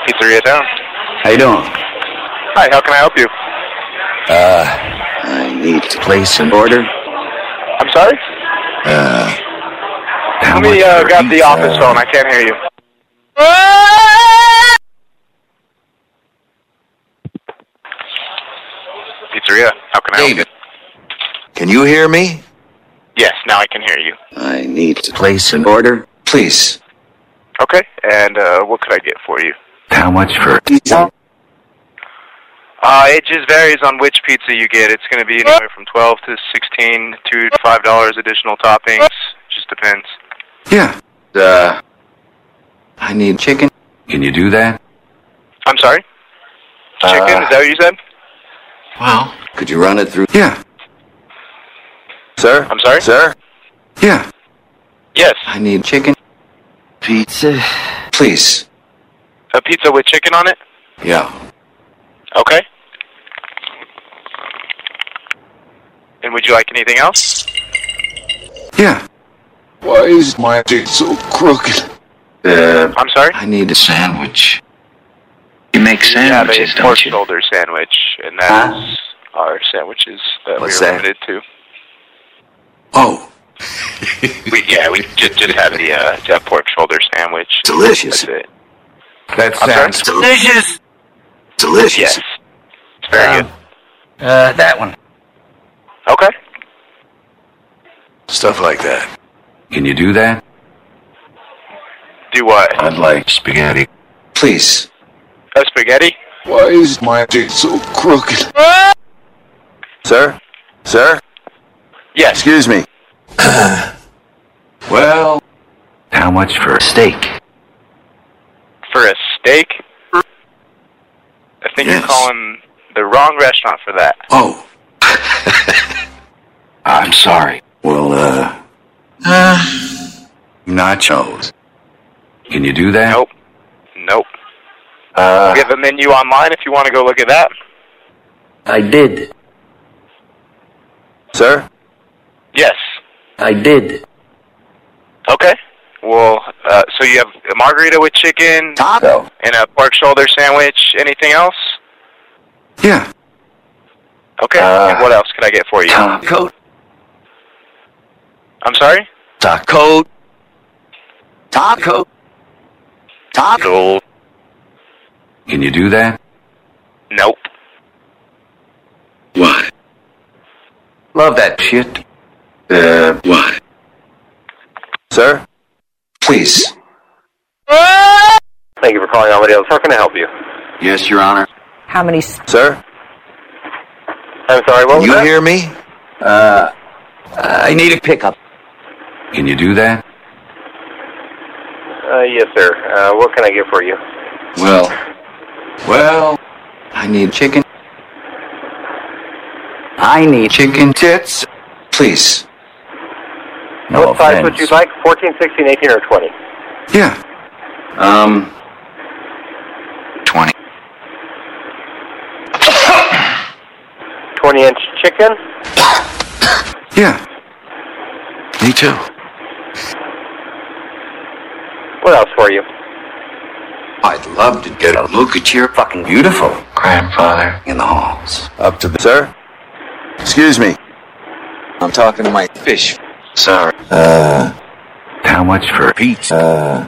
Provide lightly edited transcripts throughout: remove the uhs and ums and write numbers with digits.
Pizzeria Town. How you doing? Hi, how can I help you? I need to place an order. I'm sorry? How Let me much grab for the pizza? office phone. I can't hear you. Pizzeria, how can I help you? David, can you hear me? Yes, now I can hear you. I need to place an order, please. Okay, and what could I get for you? How much for pizza? It just varies on which pizza you get. It's going to be anywhere from 12 to 16 to $5 additional toppings. Just depends. Yeah. I need chicken. Can you do that? I'm sorry? Chicken, is that what you said? Well, could you run it through? Yeah. Sir? I'm sorry? Sir? Yeah. Yes. I need chicken. Pizza. Please. A pizza with chicken on it? Yeah. Okay. And would you like anything else? Yeah. Why is my dick so crooked? I'm sorry? I need a sandwich. You make We have a sandwiches, pork don't you? shoulder sandwich, and that is our sandwiches that What's we're that? limited to. Oh, We just have the pork shoulder sandwich. delicious. That's it. That I'm sounds delicious. Delicious. Yes. It's very good. That one. Okay. Stuff like that. Can you do that? Do what? I'd like spaghetti. Please. A spaghetti? Why is my dick so crooked? Sir? Sir? Yes. Excuse me. Well, how much for a steak? For a steak? I think Yes. you're calling the wrong restaurant for that. Oh. I'm sorry. Well, nachos. Can you do that? Nope. Nope. We have a menu online if you want to go look at that. I did. Sir? Yes. I did. Okay. Well, so you have a margarita with chicken Taco. and a pork shoulder sandwich. Anything else? Yeah. Okay. And what else could I get for you? Taco. I'm sorry? Taco. Taco. Taco. Can you do that? Nope. What? Love that shit. What? Sir? Please. Thank you for calling Amadeus. How can I help you? Yes, Your Honor. How many? Sir? I'm sorry, what was You that? hear me? I need a pickup. Can you do that? Yes, sir. What can I get for you? Well, I need chicken. I need chicken tits. Please. No What size offense. would you like? 14, 16, 18, or 20? Yeah. 20. 20-inch chicken? Yeah. Me too. What else for you? I'd love to get a look at your fucking beautiful grandfather in the halls. Up to the... Sir? Excuse me. I'm talking to my fish. Sorry. How much for a pizza?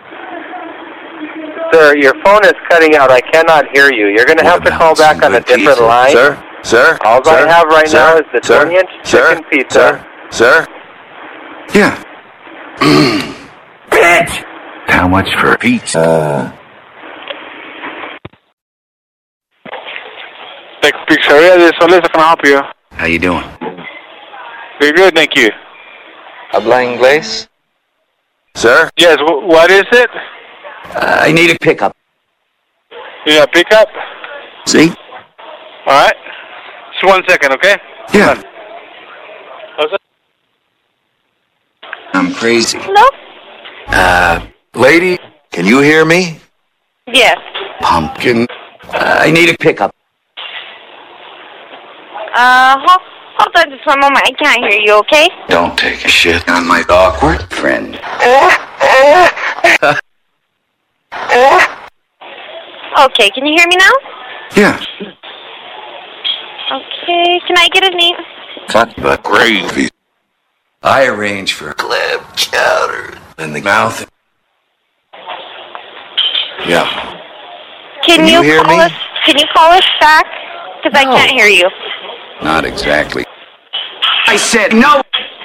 Sir, your phone is cutting out. I cannot hear you. You're going to have to call back on a different line. Sir? Sir? All Sir? I have right Sir? now is the Sir? 20-inch Sir? chicken pizza. Sir? Yeah. Bitch! How much for a pizza? Pizzeria de Soles, can I help you? How you doing? Very good, thank you. Habla inglés? Sir? Yes, what is it? I need a pickup. You got pickup? See? All right. Just 1 second, okay? Yeah. How's that? I'm crazy. Hello? Lady, can you hear me? Yes. Pumpkin. I need a pickup. Hold on just one moment. I can't hear you, okay? Don't take a shit on my awkward friend. Okay, can you hear me now? Yeah. Okay, can I get a name? Fuck but gravy. I arrange for club chowder in the mouth. Yeah. Can you hear call me? us? Can you call us back? Because I can't hear you. Not exactly. I said no!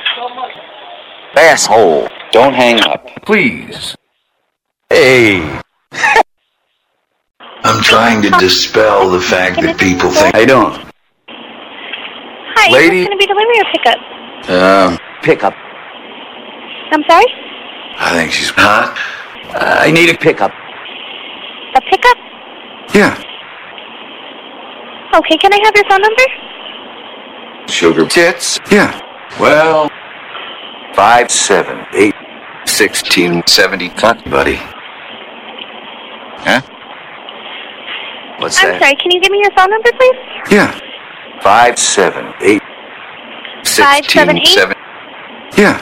Asshole. Don't hang up. Please. Hey. I'm trying to dispel the fact that people think I don't. Hi, Lady? is this going to be delivery or pickup? Pickup. I'm sorry? I think she's hot. I need a pickup. A pickup? Yeah. Okay, can I have your phone number? Sugar tits? Yeah. Well, 578-1670. Fuck, buddy. Huh? What's I'm that? sorry, can you give me your phone number, please? Yeah. 578-1670. Yeah.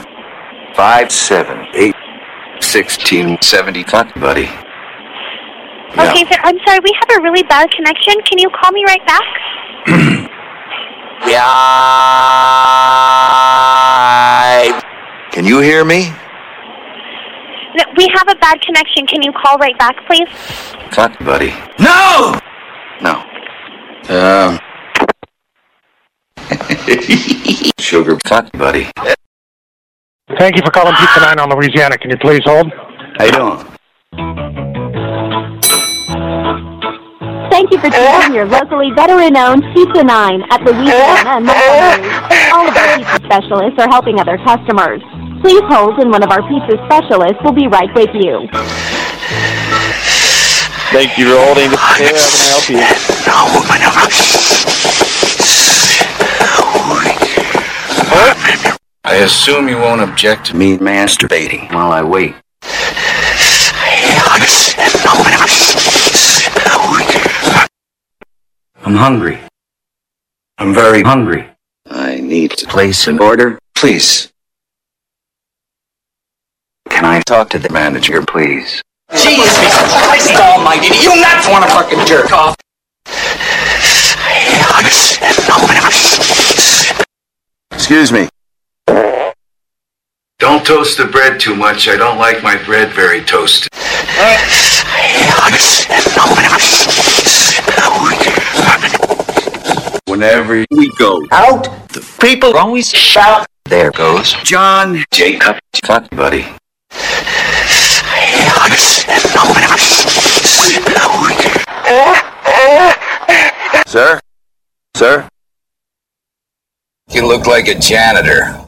578-1670. Fuck, buddy. Yeah. Okay, sir, I'm sorry, we have a really bad connection. Can you call me right back? Yeah. Can you hear me? No, we have a bad connection. Can you call right back, please? Fuck, buddy. No! No. Sugar. Fuck, buddy. Thank you for calling Pizza 9 on Louisiana. Can you please hold? How you doing? Thank you for choosing your locally veteran-owned Pizza 9 at Louisiana Montgomery. All of our pizza specialists are helping other customers. Please hold, and one of our pizza specialists will be right with you. Thank you for holding. This is Sarah. How can I help you? I assume you won't object to me masturbating while I wait. I'm hungry. I'm very hungry. I need to place an order, please. Can I talk to the manager, please? Jesus Christ almighty, do you not want to fucking jerk off? Excuse me. Don't toast the bread too much. I don't like my bread very toasted. Whenever we go out, the people always shout. There goes John Jacob. Fuck, buddy. Sir? Sir? You look like a janitor.